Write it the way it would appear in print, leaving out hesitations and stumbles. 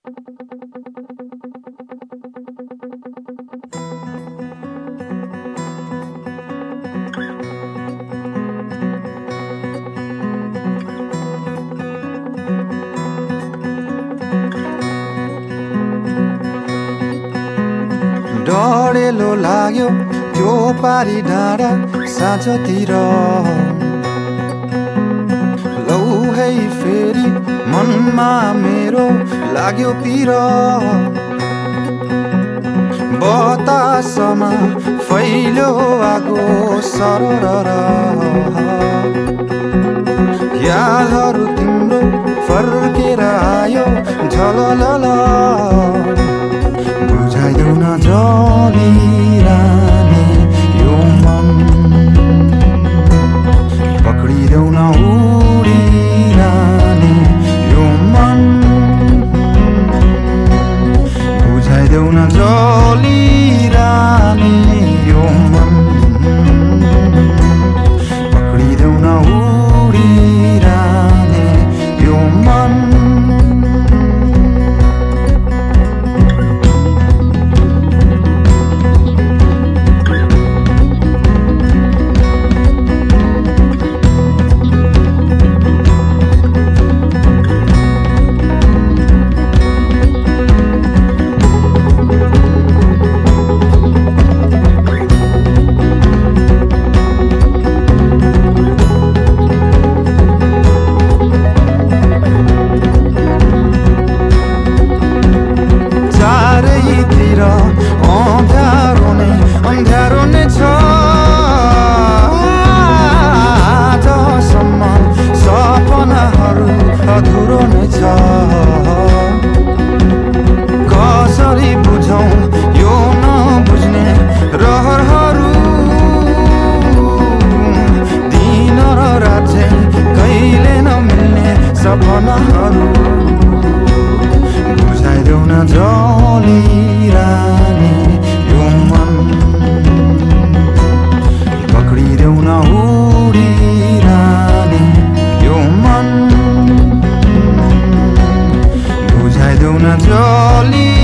डढेलो लाग्यो त्यो पारी डाँडा साँझतिर लौ है फेरि मनमा मेरो लाग्यो पिर बतासमा फैल्यो आगो सरर यादहरू तिम्रो फर्केर आयो झललल बुझाइदेऊ न जलिरहने यो मन पक्रिदेऊ न उडिरहने यो मन बुझाइदेऊ न जलिरहने यो मन पक्रिदेऊ न उडिरहने यो मन अँध्यारो नै छ आजसम्म सपनाहरू अधुरो नै छ कसरी बुझौँ यो नबुझ्ने रहरहरू दिन र रात चाहिँ कहिले नमिल्ने सपनाहरू बुझाइदेऊ न जलिरहने यो मन पक्रिदेऊ न उडिरहने यो मन बुझाइदेऊ न जलि